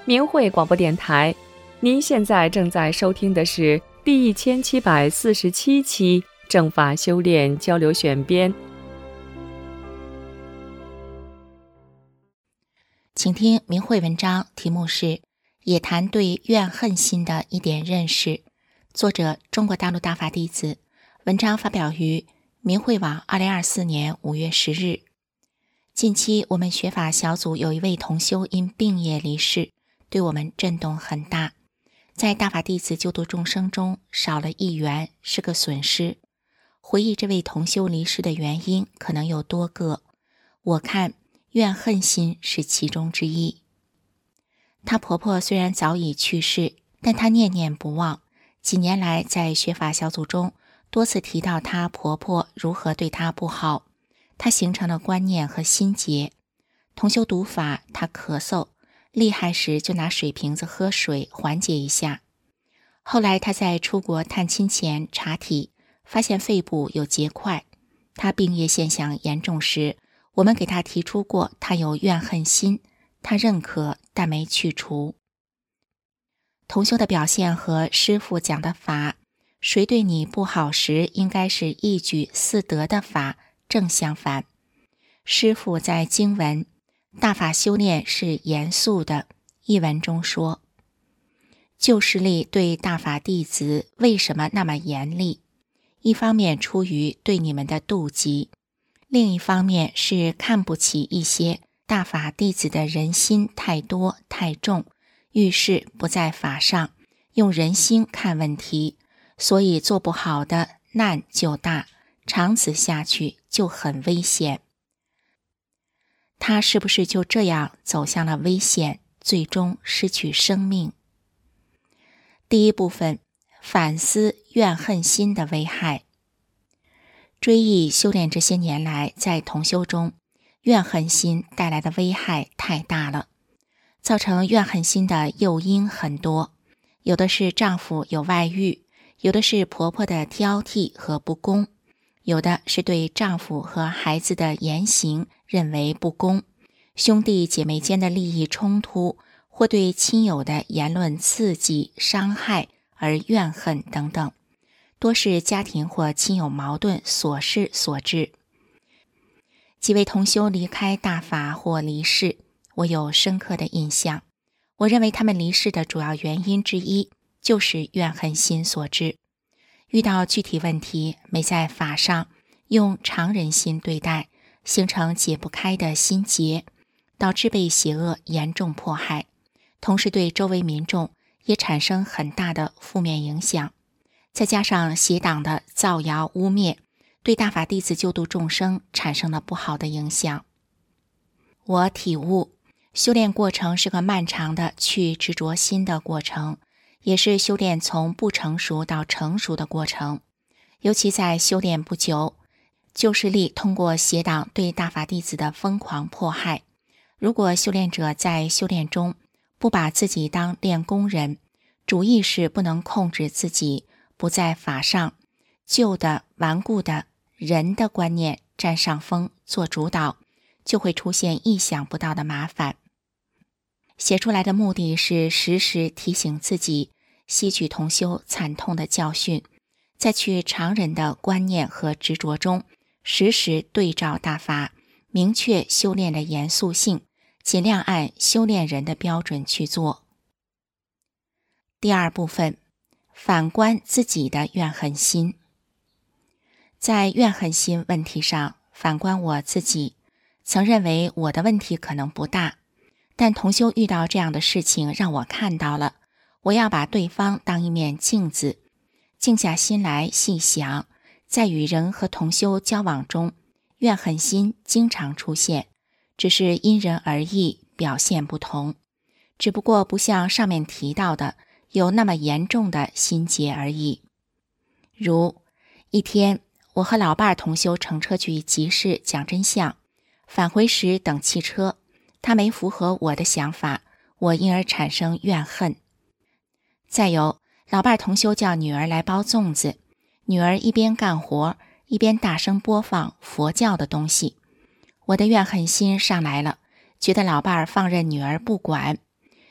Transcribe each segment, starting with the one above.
明慧广播电台。您现在正在收听的是第1747期正法修炼交流选编。 请听明慧文章，题目是也谈对怨恨心的一点认识，作者中国大陆大法弟子，文章发表于明慧网2024年5月10日。近期我们学法小组有一位同修因病业离世，对我们震动很大，在大法弟子救度众生中少了一员，是个损失。回忆这位同修离世的原因可能有多个，我看怨恨心是其中之一。她婆婆虽然早已去世，但她念念不忘，几年来在学法小组中多次提到她婆婆如何对她不好，她形成了观念和心结。同修读法，她咳嗽厉害时就拿水瓶子喝水缓解一下。后来她在出国探亲前查体，发现肺部有结块。她病业现象严重时，我们给她提出过她有怨恨心，她认可但没去除。同修的表现和师父讲的法，谁对你不好时应该是一举四得的法，正相反。师父在经文大法修炼是严肃的一文中说，旧势力对大法弟子为什么那么严厉？一方面出于对你们的妒忌，另一方面是看不起一些大法弟子的人心太多太重，遇事不在法上，用人心看问题，所以做不好的难就大，长此下去就很危险。他是不是就这样走向了危险，最终失去生命？第一部分，反思怨恨心的危害。追忆修炼这些年来，在同修中，怨恨心带来的危害太大了。造成怨恨心的诱因很多，有的是丈夫有外遇，有的是婆婆的挑剔和不公，有的是对丈夫和孩子的言行认为不公，兄弟姐妹间的利益冲突，或对亲友的言论刺激伤害而怨恨等等，多是家庭或亲友矛盾琐事所致。几位同修离开大法或离世，我有深刻的印象。我认为他们离世的主要原因之一就是怨恨心所致。遇到具体问题，没在法上用常人心对待，形成解不开的心结，导致被邪恶严重迫害，同时对周围民众也产生很大的负面影响。再加上邪党的造谣污蔑，对大法弟子救度众生产生了不好的影响。我体悟，修炼过程是个漫长的去执着心的过程，也是修炼从不成熟到成熟的过程。尤其在修炼不久，旧势力通过邪党对大法弟子的疯狂迫害，如果修炼者在修炼中不把自己当练功人，主意识不能控制自己，不在法上，旧的顽固的人的观念占上风做主导，就会出现意想不到的麻烦。写出来的目的是时时提醒自己，吸取同修惨痛的教训，在去常人的观念和执着中，时时对照大法，明确修炼的严肃性，尽量按修炼人的标准去做。第二部分，反观自己的怨恨心。在怨恨心问题上，反观我自己，曾认为我的问题可能不大，但同修遇到这样的事情让我看到了，我要把对方当一面镜子，静下心来细想，在与人和同修交往中，怨恨心经常出现，只是因人而异，表现不同，只不过不像上面提到的有那么严重的心结而已。如一天，我和老伴同修乘车去集市讲真相，返回时等汽车，他没符合我的想法，我因而产生怨恨。再有，老伴同修叫女儿来包粽子，女儿一边干活一边大声播放佛教的东西，我的怨恨心上来了，觉得老伴放任女儿不管。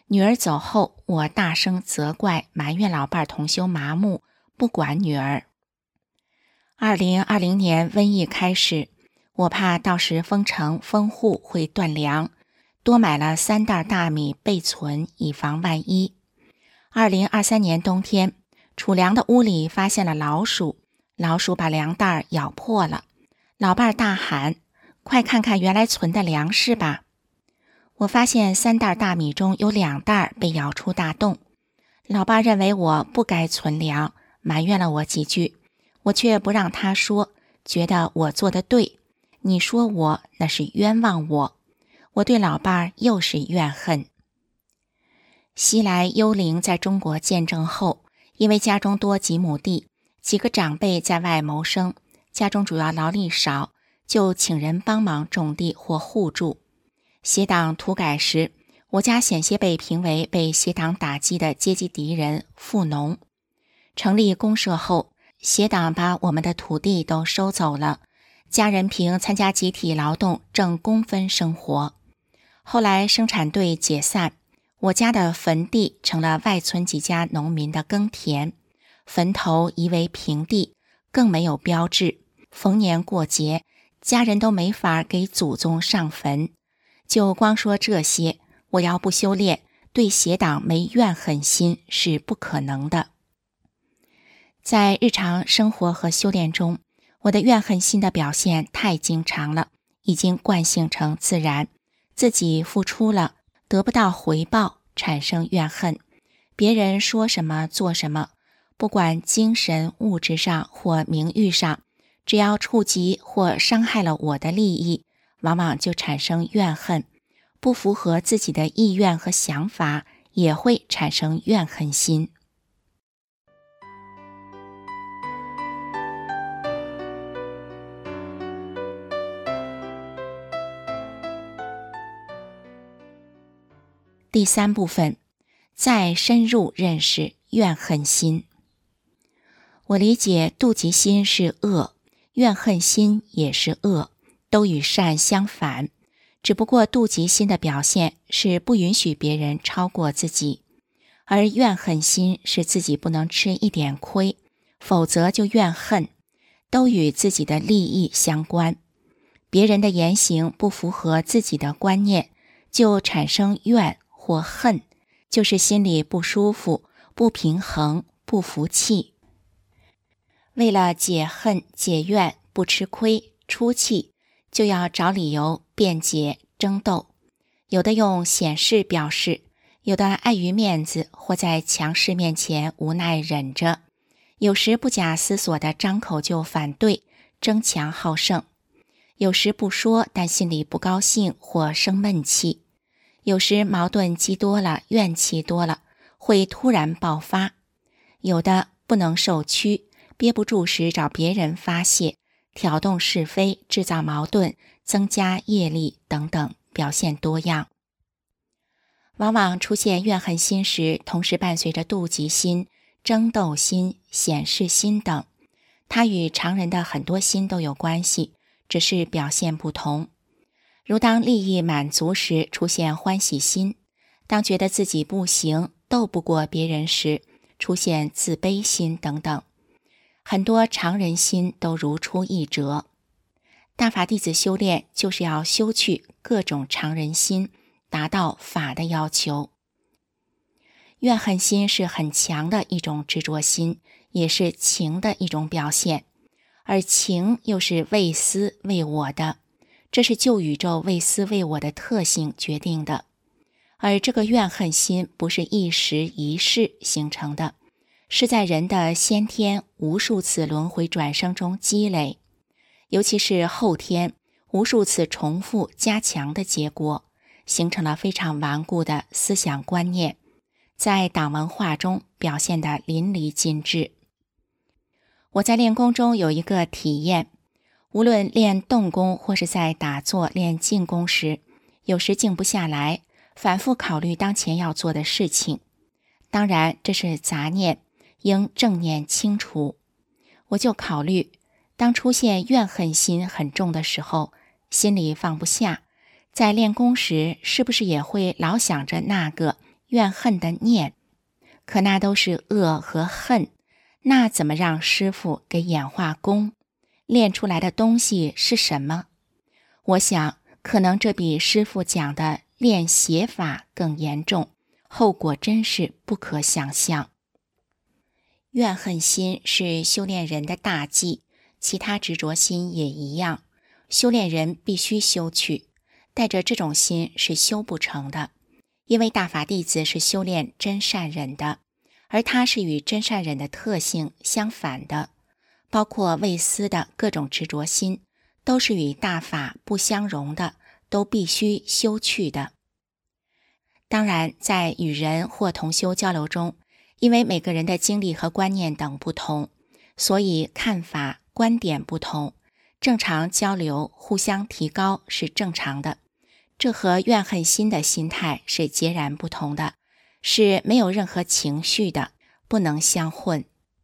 女儿走后，我大声责怪埋怨老伴同修麻木，不管女儿。2020年瘟疫开始，我怕到时封城封户会断粮，多买了3袋大米备存，以防万一。2023年冬天，储粮的屋里发现了老鼠，老鼠把粮袋咬破了，老伴大喊：快看看原来存的粮食吧！我发现3袋大米中有2袋被咬出大洞，老爸认为我不该存粮，埋怨了我几句，我却不让他说，觉得我做得对，你说我那是冤枉我，我对老爸又是怨恨。西来幽灵在中国见证后，因为家中多几亩地，几个长辈在外谋生，家中主要劳力少，就请人帮忙种地或互助。协党土改时，我家险些被评为被协党打击的阶级敌人富农。成立公社后，协党把我们的土地都收走了，家人凭参加集体劳动挣工分生活。后来生产队解散，我家的坟地成了外村几家农民的耕田，坟头夷为平地，更没有标志，逢年过节，家人都没法给祖宗上坟。就光说这些，我要不修炼，对邪党没怨恨心是不可能的。在日常生活和修炼中，我的怨恨心的表现太经常了，已经惯性成自然，自己付出了，得不到回报，产生怨恨。别人说什么做什么，不管精神物质上或名誉上，只要触及或伤害了我的利益，往往就产生怨恨，不符合自己的意愿和想法，也会产生怨恨心。第3部分，再深入认识怨恨心。我理解妒忌心是恶，怨恨心也是恶，都与善相反，只不过妒忌心的表现是不允许别人超过自己，而怨恨心是自己不能吃一点亏，否则就怨恨，都与自己的利益相关。别人的言行不符合自己的观念，就产生怨或恨，就是心里不舒服、不平衡、不服气。为了解恨解怨，不吃亏出气，就要找理由辩解争斗，有的用显示表示，有的碍于面子或在强势面前无奈忍着，有时不假思索地张口就反对，争强好胜，有时不说但心里不高兴或生闷气，有时矛盾积多了，怨气多了，会突然爆发，有的不能受屈，憋不住时找别人发泄，挑动是非，制造矛盾，增加业力等等，表现多样。往往出现怨恨心时，同时伴随着妒忌心、争斗心、显示心等，它与常人的很多心都有关系，只是表现不同。如当利益满足时出现欢喜心，当觉得自己不行，斗不过别人时出现自卑心等等，很多常人心都如出一辙。大法弟子修炼就是要修去各种常人心，达到法的要求。怨恨心是很强的一种执着心，也是情的一种表现，而情又是为私为我的，这是旧宇宙为私为我的特性决定的。而这个怨恨心不是一时一世形成的，是在人的先天无数次轮回转生中积累，尤其是后天无数次重复加强的结果，形成了非常顽固的思想观念，在党文化中表现得淋漓尽致。我在练功中有一个体验，无论练动功或是在打坐练静功时，有时静不下来，反复考虑当前要做的事情。当然这是杂念，应正念清除。我就考虑，当出现怨恨心很重的时候，心里放不下，在练功时是不是也会老想着那个怨恨的念，可那都是恶和恨，那怎么让师父给演化功？练出来的东西是什么？我想，可能这比师父讲的练邪法更严重，后果真是不可想象。怨恨心是修炼人的大忌，其他执着心也一样，修炼人必须修去，带着这种心是修不成的。因为大法弟子是修炼真善忍的，而它是与真善忍的特性相反的，包括未思的各种执着心，都是与大法不相容的，都必须修去的。当然，在与人或同修交流中，因为每个人的经历和观念等不同，所以看法、观点不同，正常交流、互相提高是正常的。这和怨恨心的心态是截然不同的，是没有任何情绪的，不能相混。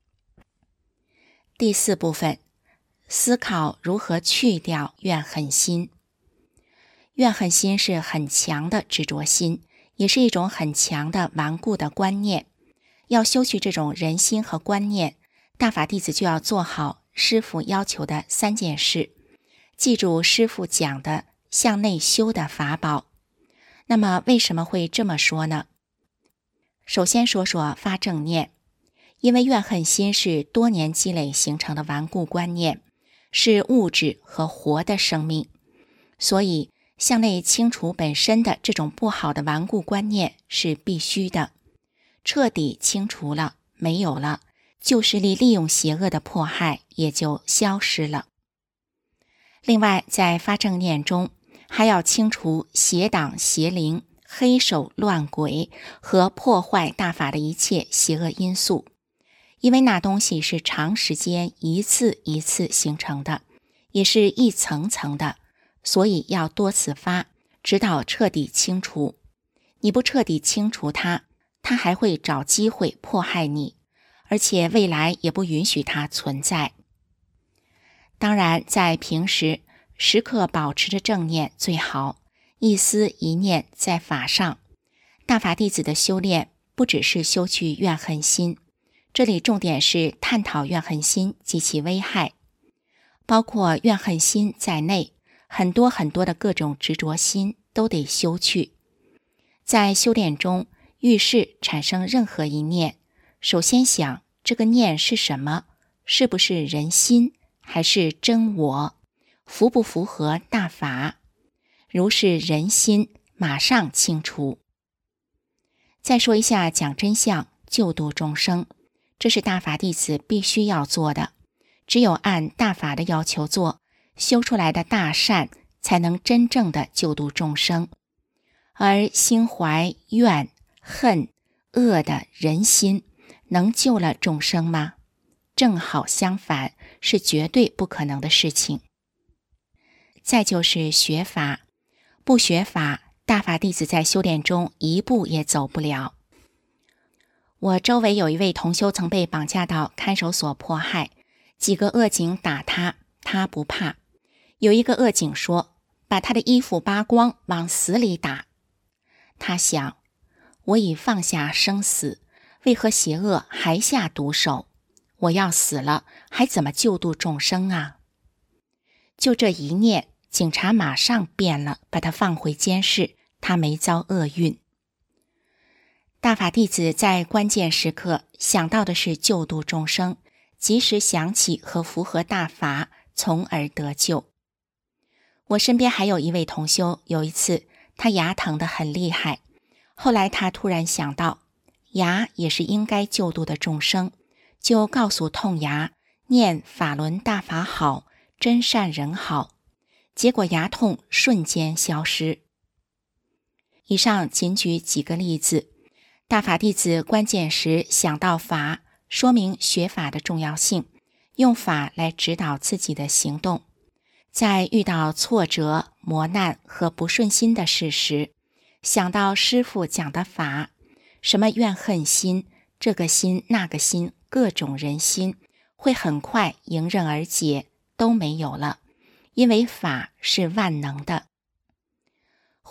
第4部分，思考如何去掉怨恨心。怨恨心是很强的执着心，也是一种很强的顽固的观念。要修去这种人心和观念，大法弟子就要做好师父要求的3件事，记住师父讲的向内修的法宝。那么为什么会这么说呢？首先说说发正念，因为怨恨心是多年积累形成的顽固观念，是物质和活的生命，所以向内清除本身的这种不好的顽固观念是必须的。彻底清除了，没有了，旧势力利用邪恶的迫害也就消失了。另外，在发正念中，还要清除邪党邪灵、黑手乱鬼和破坏大法的一切邪恶因素，因为那东西是长时间一次一次形成的，也是一层层的，所以要多次发，直到彻底清除。你不彻底清除它还会找机会迫害你，而且未来也不允许它存在。当然，在平时时刻保持着正念最好，一思一念在法上。大法弟子的修炼不只是修去怨恨心，这里重点是探讨怨恨心及其危害，包括怨恨心在内，很多的各种执着心都得修去。在修炼中，遇事产生任何一念，首先想这个念是什么，是不是人心，还是真我，符不符合大法？如是人心，马上清除。再说一下讲真相，救度众生，这是大法弟子必须要做的。只有按大法的要求做，修出来的大善才能真正的救度众生。而心怀怨、恨、恶的人心，能救了众生吗？正好相反，是绝对不可能的事情。再就是学法，不学法，大法弟子在修炼中一步也走不了。我周围有一位同修曾被绑架到看守所迫害，几个恶警打他，他不怕。有一个恶警说，把他的衣服扒光，往死里打。他想，我已放下生死，为何邪恶还下毒手？我要死了，还怎么救度众生啊？就这一念，警察马上变了，把他放回监室，他没遭厄运。大法弟子在关键时刻想到的是救度众生，及时想起和符合大法，从而得救。我身边还有一位同修，有一次他牙疼得很厉害，后来他突然想到，牙也是应该救度的众生，就告诉痛牙念法轮大法好，真善人好，结果牙痛瞬间消失。以上仅举几个例子，大法弟子关键时想到法，说明学法的重要性，用法来指导自己的行动。在遇到挫折、磨难和不顺心的事时，想到师父讲的法，什么怨恨心，这个心那个心，各种人心，会很快迎刃而解，都没有了，因为法是万能的。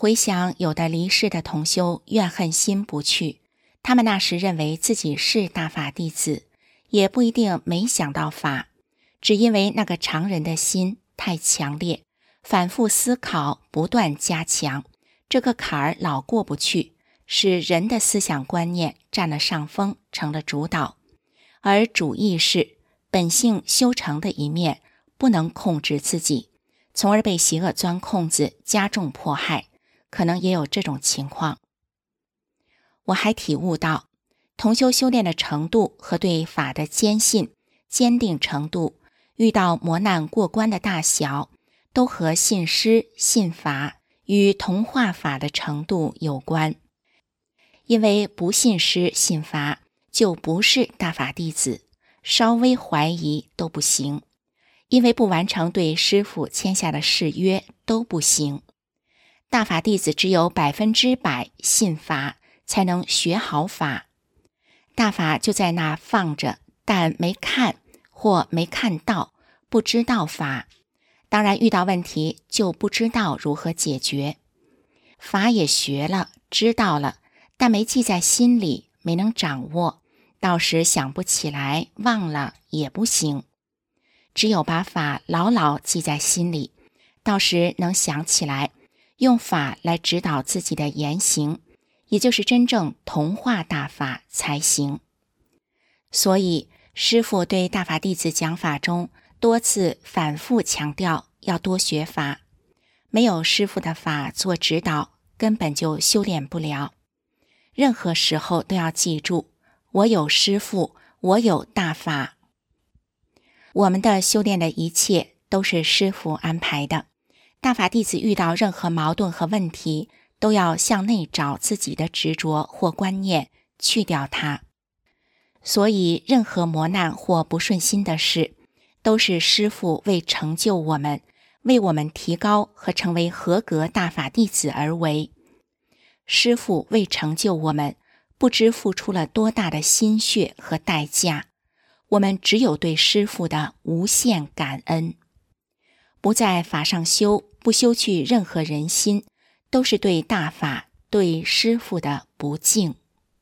回想有的离世的同修怨恨心不去，他们那时认为自己是大法弟子，也不一定没想到法，只因为那个常人的心太强烈，反复思考，不断加强，这个坎儿老过不去，使人的思想观念占了上风，成了主导，而主意识本性修成的一面不能控制自己，从而被邪恶钻空子，加重迫害，可能也有这种情况。我还体悟到，同修修炼的程度和对法的坚信、坚定程度，遇到磨难过关的大小，都和信师、信法与同化法的程度有关。因为不信师、信法，就不是大法弟子，稍微怀疑都不行。因为不完成对师父签下的誓约都不行。大法弟子只有100%信法，才能学好法。大法就在那放着，但没看或没看到，不知道法。当然遇到问题就不知道如何解决。法也学了，知道了，但没记在心里，没能掌握，到时想不起来，忘了也不行。只有把法牢牢记在心里，到时能想起来，用法来指导自己的言行，也就是真正同化大法才行。所以师父对大法弟子讲法中多次反复强调要多学法，没有师父的法做指导，根本就修炼不了。任何时候都要记住，我有师父，我有大法。我们的修炼的一切都是师父安排的。大法弟子遇到任何矛盾和问题，都要向内找自己的执着或观念，去掉它。所以任何磨难或不顺心的事，都是师父为成就我们，为我们提高和成为合格大法弟子而为。师父为成就我们，不知付出了多大的心血和代价，我们只有对师父的无限感恩。不在法上修，不修去任何人心，都是对大法、对师父的不敬。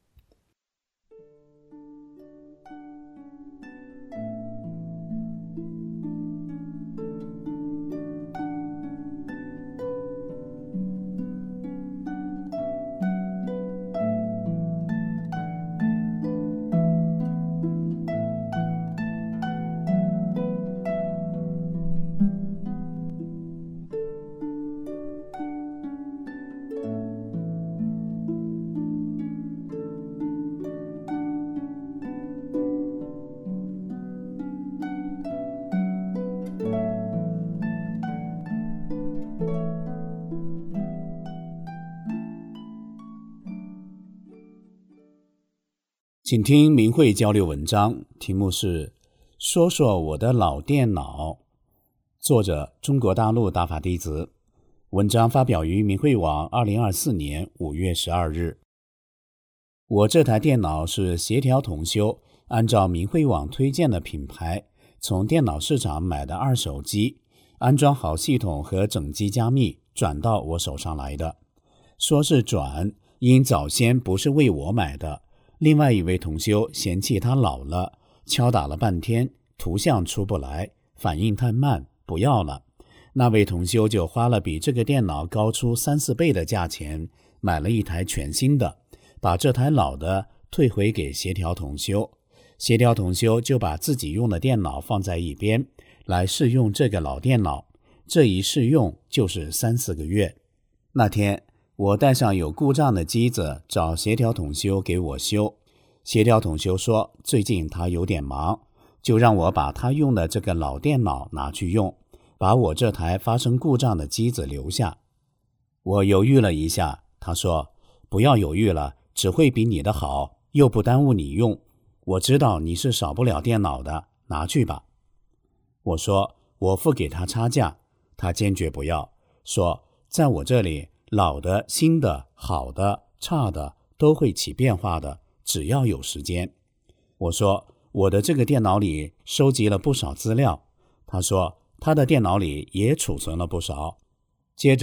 请听明慧交流文章，题目是说说我的老电脑，作者中国大陆大法弟子，文章发表于明慧网2024年5月12日。我这台电脑是协调同修按照明慧网推荐的品牌，从电脑市场买的二手机，安装好系统和整机加密，转到我手上来的。说是转，因早先不是为我买的，另外一位同修嫌弃它老了，敲打了半天，图像出不来，反应太慢，不要了。那位同修就花了比这个电脑高出3-4倍的价钱，买了一台全新的，把这台老的退回给协调同修。协调同修就把自己用的电脑放在一边，来试用这个老电脑。这一试用就是3-4个月。那天我带上有故障的机子找协调统修给我修，协调统修说最近他有点忙，就让我把他用的这个老电脑拿去用，把我这台发生故障的机子留下。我犹豫了一下，他说不要犹豫了，只会比你的好，又不耽误你用，我知道你是少不了电脑的，拿去吧。我说我付给他差价，他坚决不要，说在我这里老的、新的、好的、差的都会起变化的，只要有时间。我说我的这个电脑里收集了不少资料，他说他的电脑里也储存了不少。接着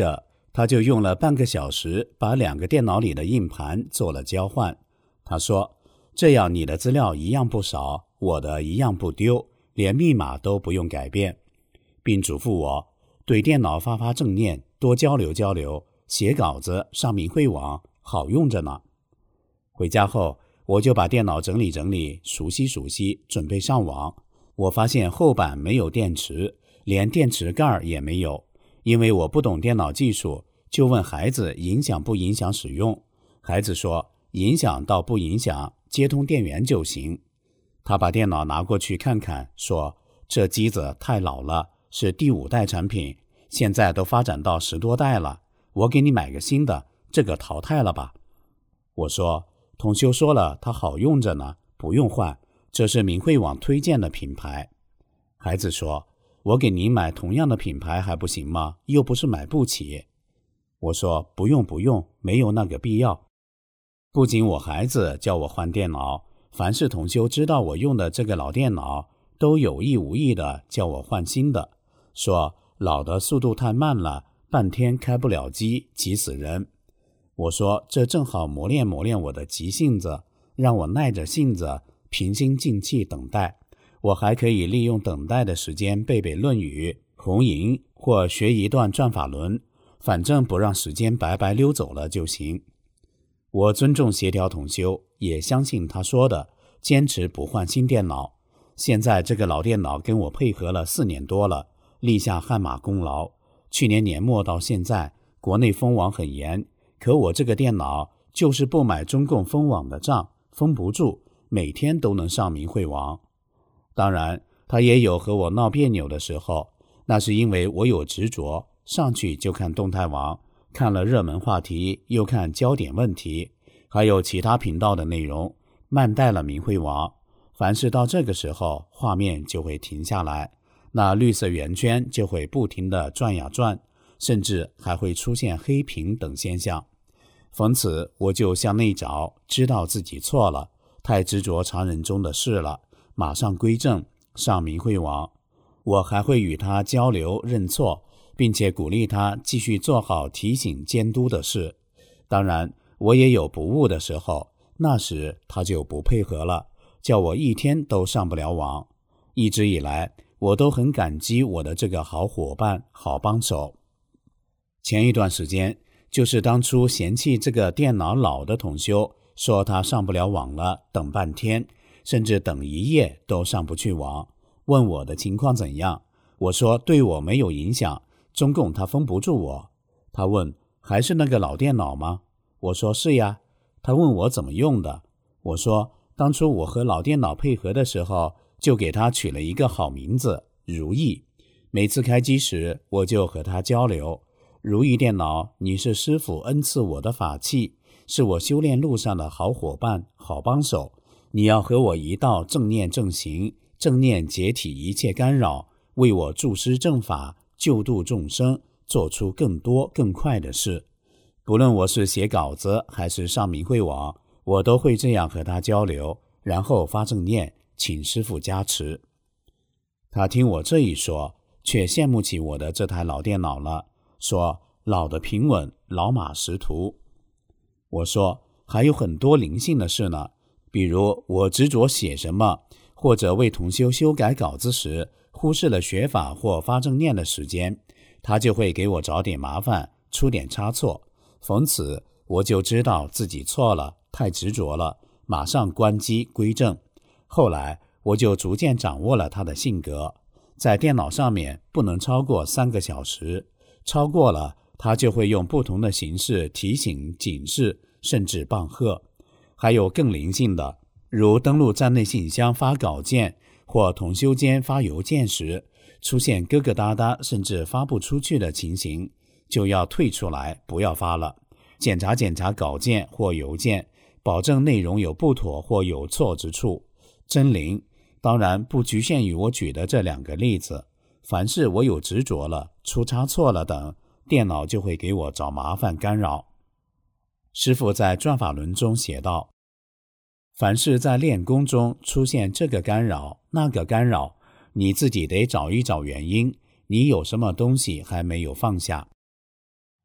他就用了半个小时把2个电脑里的硬盘做了交换。他说，这样你的资料一样不少，我的一样不丢，连密码都不用改变，并嘱咐我对电脑发正念，多交流交流，写稿子上明慧网好用着呢。回家后，我就把电脑整理整理，熟悉熟悉，准备上网。我发现后板没有电池，连电池盖也没有。因为我不懂电脑技术，就问孩子影响不影响使用。孩子说影响倒不影响，接通电源就行。他把电脑拿过去看看，说这机子太老了，是第5代产品，现在都发展到10多代了，我给你买个新的，这个淘汰了吧。我说同修说了它好用着呢，不用换，这是明慧网推荐的品牌。孩子说我给您买同样的品牌还不行吗？又不是买不起。我说不用，没有那个必要。不仅我孩子叫我换电脑，凡是同修知道我用的这个老电脑，都有意无意的叫我换新的，说老的速度太慢了，半天开不了机，急死人。我说这正好磨练磨练我的急性子，让我耐着性子平心静气等待，我还可以利用等待的时间背背论语、红吟或学一段转法轮，反正不让时间白白溜走了就行。我尊重协调同修，也相信他说的，坚持不换新电脑。现在这个老电脑跟我配合了4年多了，立下汗马功劳。去年年末到现在，国内封网很严，可我这个电脑就是不买中共封网的账，封不住，每天都能上明慧网。当然他也有和我闹别扭的时候，那是因为我有执着，上去就看动态网，看了热门话题，又看焦点问题，还有其他频道的内容，慢带了明慧网。凡是到这个时候，画面就会停下来，那绿色圆圈就会不停地转呀转，甚至还会出现黑屏等现象。逢此我就向内找，知道自己错了，太执着常人中的事了，马上归正，上明慧网。我还会与他交流认错，并且鼓励他继续做好提醒监督的事。当然我也有不悟的时候，那时他就不配合了，叫我一天都上不了网。一直以来我都很感激我的这个好伙伴、好帮手。前一段时间就是当初嫌弃这个电脑老的同修，说他上不了网了，等半天，甚至等1夜都上不去网，问我的情况怎样。我说对我没有影响，中共他封不住我。他问还是那个老电脑吗？我说是呀。他问我怎么用的，我说当初我和老电脑配合的时候，就给他取了一个好名字，如意。每次开机时我就和他交流，如意电脑，你是师父恩赐我的法器，是我修炼路上的好伙伴、好帮手，你要和我一道正念正行，正念解体一切干扰，为我助施正法，救度众生，做出更多更快的事。不论我是写稿子还是上明慧网，我都会这样和他交流，然后发正念，请师父加持。他听我这一说，却羡慕起我的这台老电脑了，说老的平稳，老马识途。我说还有很多灵性的事呢，比如我执着写什么，或者为同修修改稿子时忽视了学法或发正念的时间，他就会给我找点麻烦，出点差错。逢此我就知道自己错了，太执着了，马上关机归正。后来我就逐渐掌握了他的性格，在电脑上面不能超过3个小时，超过了他就会用不同的形式提醒、警示，甚至棒喝。还有更灵性的，如登录站内信箱发稿件或同修间发邮件时，出现疙疙瘩瘩甚至发不出去的情形，就要退出来，不要发了，检查检查稿件或邮件，保证内容有不妥或有错之处。真灵，当然不局限于我举的这2个例子，凡是我有执着了、出差错了等，电脑就会给我找麻烦干扰。师父在转法轮中写道，凡是在练功中出现这个干扰那个干扰，你自己得找一找原因，你有什么东西还没有放下。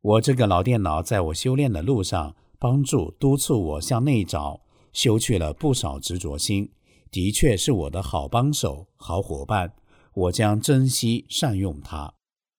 我这个老电脑在我修炼的路上帮助督促我向内找，修去了不少执着心，的确是我的好帮手、好伙伴，我将珍惜善用它。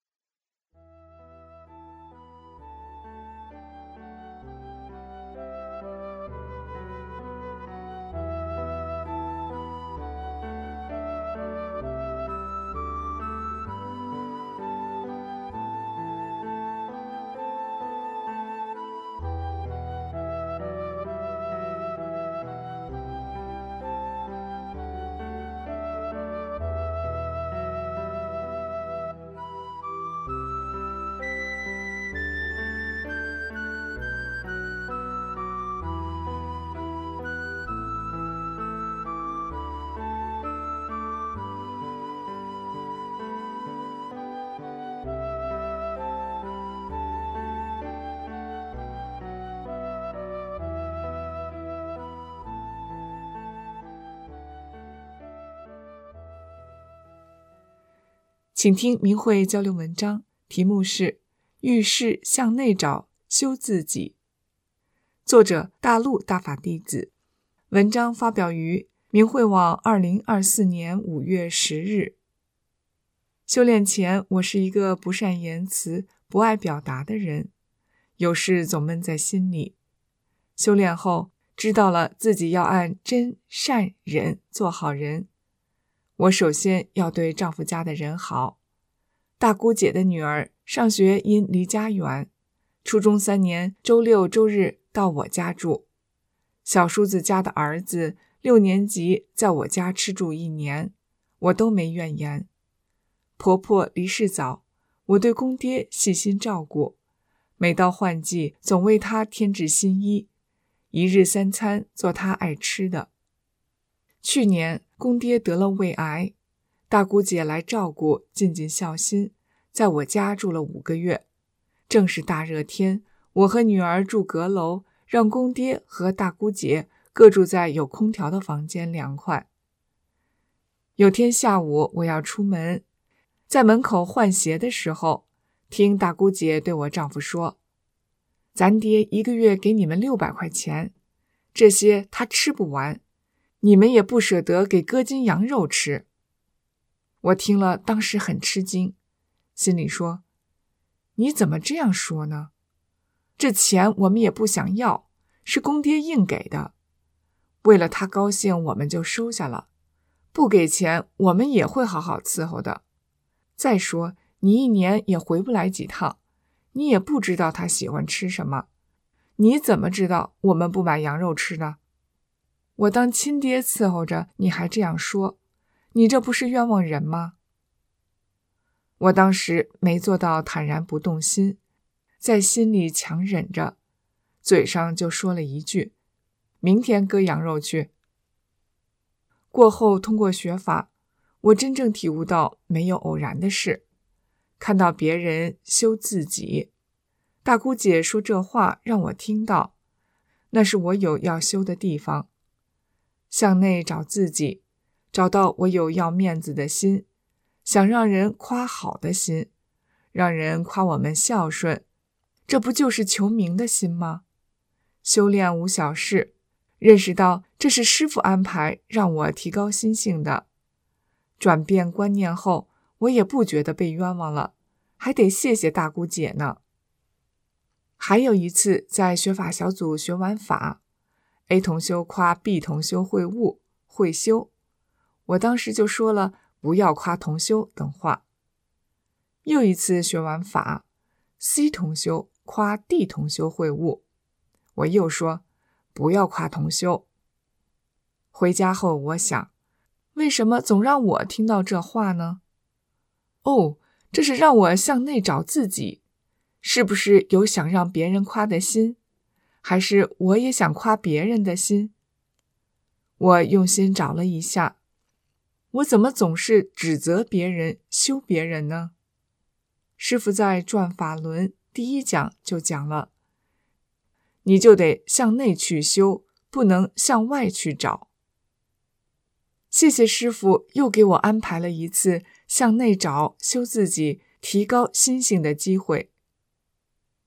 请听明慧交流文章，题目是遇事向内找，修自己。作者大陆大法弟子。文章发表于明慧网2024年5月10日。修炼前，我是一个不善言辞、不爱表达的人，有事总闷在心里。修炼后，知道了自己要按真、善、忍做好人。我首先要对丈夫家的人好。大姑姐的女儿上学因离家远，初中3年周六周日到我家住。小叔子家的儿子6年级在我家吃住1年，我都没怨言。婆婆离世早，我对公爹细心照顾，每到换季总为他添置新衣，一日3餐做他爱吃的。去年公爹得了胃癌，大姑姐来照顾，尽尽孝心，在我家住了5个月。正是大热天，我和女儿住阁楼，让公爹和大姑姐各住在有空调的房间，凉快。有天下午我要出门，在门口换鞋的时候，听大姑姐对我丈夫说：“咱爹1个月给你们600块钱，这些他吃不完，你们也不舍得给割斤羊肉吃。”我听了当时很吃惊，心里说：“你怎么这样说呢？这钱我们也不想要，是公爹硬给的。为了他高兴，我们就收下了。不给钱，我们也会好好伺候的。再说，你1年也回不来几趟，你也不知道他喜欢吃什么，你怎么知道我们不买羊肉吃呢？我当亲爹伺候着，你还这样说，你这不是冤枉人吗？”我当时没做到坦然不动心，在心里强忍着，嘴上就说了一句：“明天割羊肉去。”过后通过学法，我真正体悟到没有偶然的事，看到别人修自己。大姑姐说这话让我听到，那是我有要修的地方。向内找自己，找到我有要面子的心，想让人夸好的心，让人夸我们孝顺，这不就是求名的心吗？修炼无小事，认识到这是师父安排让我提高心性的。转变观念后，我也不觉得被冤枉了，还得谢谢大姑姐呢。还有一次在学法小组学完法， A 同修夸 B 同修会悟会修，我当时就说了不要夸同修等话。又一次学完法， C 同修夸 D 同修会悟，我又说不要夸同修。回家后我想，为什么总让我听到这话呢？哦，这是让我向内找自己，是不是有想让别人夸的心？还是我也想夸别人的心？我用心找了一下，我怎么总是指责别人、羞别人呢？师父在转法轮第1讲就讲了，你就得向内去修，不能向外去找。谢谢师父又给我安排了一次向内找、修自己、提高心性的机会。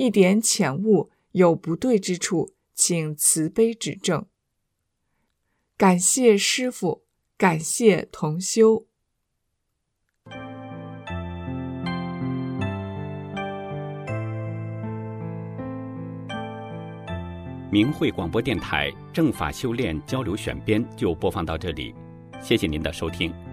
一点浅悟有不对之处，请慈悲指正。感谢师父，感谢同修。 明慧广播电台正法修炼交流选编就播放到这里，谢谢您的收听。